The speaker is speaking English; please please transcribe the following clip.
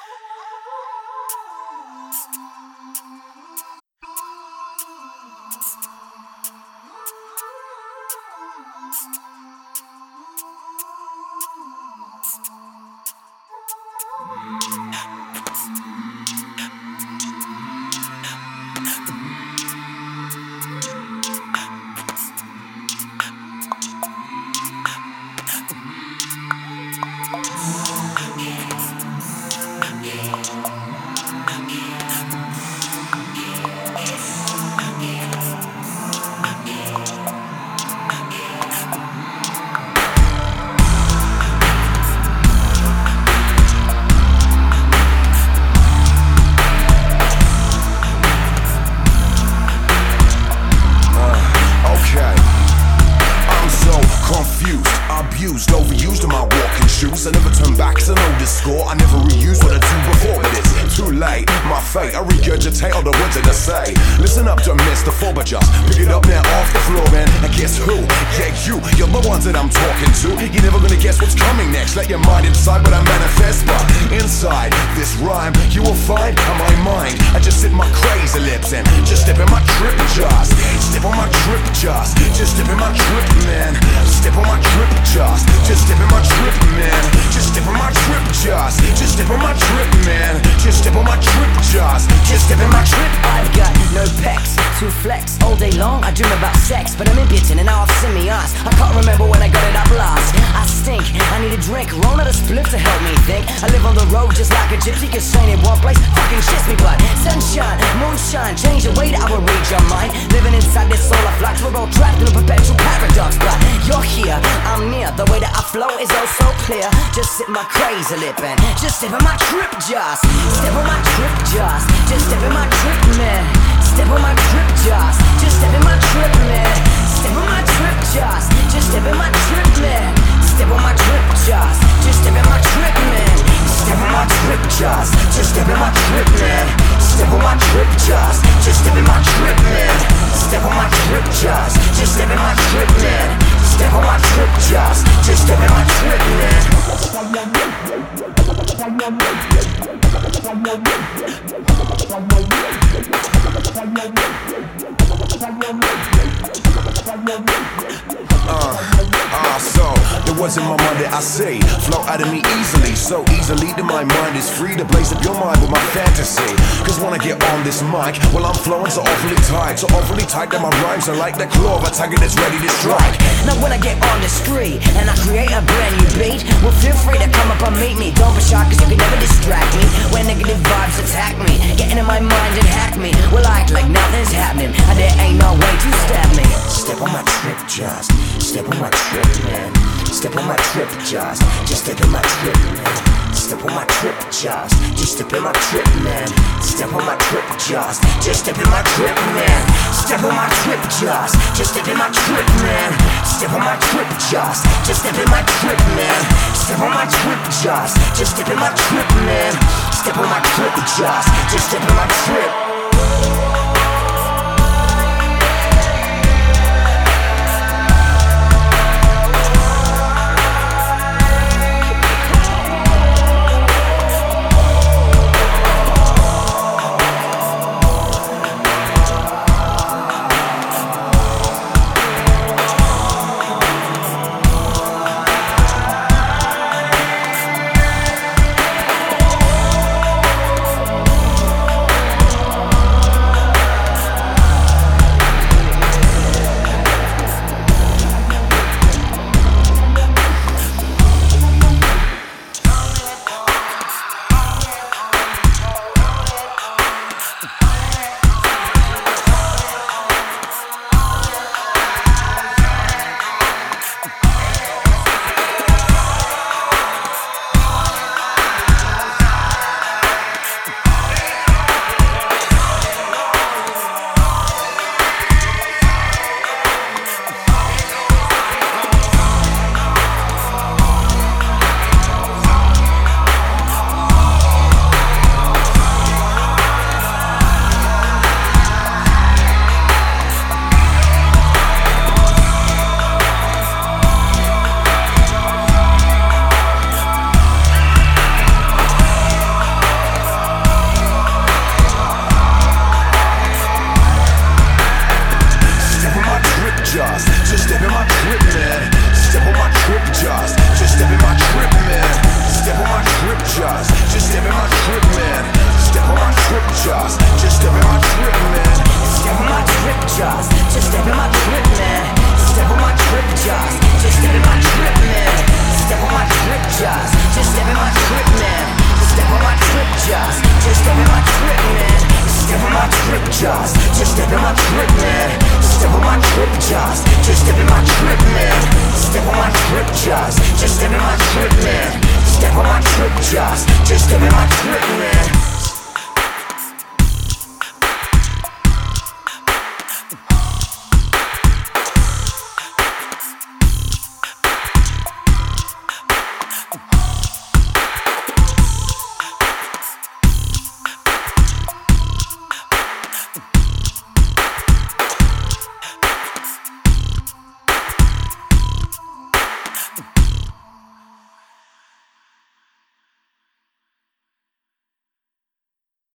Abused, overused in my walking shoes. I never turn back, cause I know this score. I never reuse what I do before, but it's too late. My fate, I regurgitate all the words that I say. Listen up, don't miss the fall, but just pick it up now off the floor, man. And guess who? Yeah, you're the ones that I'm talking to. You're never gonna guess what's coming next. Let your mind inside what I manifest, but inside this rhyme, you will find my mind. I just sit my crazy lips and just step in my trip, just step on my trip, just step in my trip, man. Step on my trip, just step in my trip, man. Just step on my trip, just step on my trip, man. Just step on my trip, just step in my trip. I've got no pecs to flex all day long. I dream about sex, but I'm impotent and now I've seen me ass. I can't remember when I got it up last. I stink, I need a drink, roll out a split to help me think. I live on the road just like a gypsy, cause staying in one place fucking shits me blood. Sunshine, moonshine, change the way that I will read your mind. Living inside this solar flux, we're all trapped in a perpetual paradox. But you're here, I'm near, the way that I flow is oh so clear. Just sit my crazy lip and just step on my trip, just step on my trip, just step in my trip, man. Step on my trip, just step in my trip, man. Step on my trip, just step in my trip, man. Step on my trip, just step in my trip, man. Step on my trip, just step in my trip, man. Step on my trip, just step in my trip, man. Step on my trip, just step in my trip, man. Step on my trip, just step in my trip, man. So the words in my mind that I say flow out of me easily, so easily that my mind is free to blaze up your mind with my fantasy. Cause when I get on this mic, well I'm flowing so awfully tight that my rhymes are like that claw of a tiger that's ready to strike. Now when I get on the street and I create a brand new beat, well feel free to come up and meet me. Don't be shy cause you can never distract me when negative vibes attack me. Get into my mind and hack me, well I act like nothing's happening and there ain't no way to stab me. Step on my trip, just step on my trip, man. Step on my trip, just step in my trip, man. Step on my trip, just step in my trip, man. Step on my trip, just step in my trip, man. Step on my trip, just step in my trip, man. Step on my trip, just step in my trip, man. Step on my trip, just step in my trip, man. Step on my trip, just step in my trip. just step in my trip, man. Step on my trip, just step in my trip, man. Step on my trip, just step in my trip, man. Step on my trip, just step in my trip, man. Step on my trip, just step in my trip, man. Step on my trip, just step in my trip, man. Step on my trip, just step in my trip, man. Step on my trip, just step in my trip, man. Step on my trip, just step in my trip, man. Step on my trip, just step in my trip, man.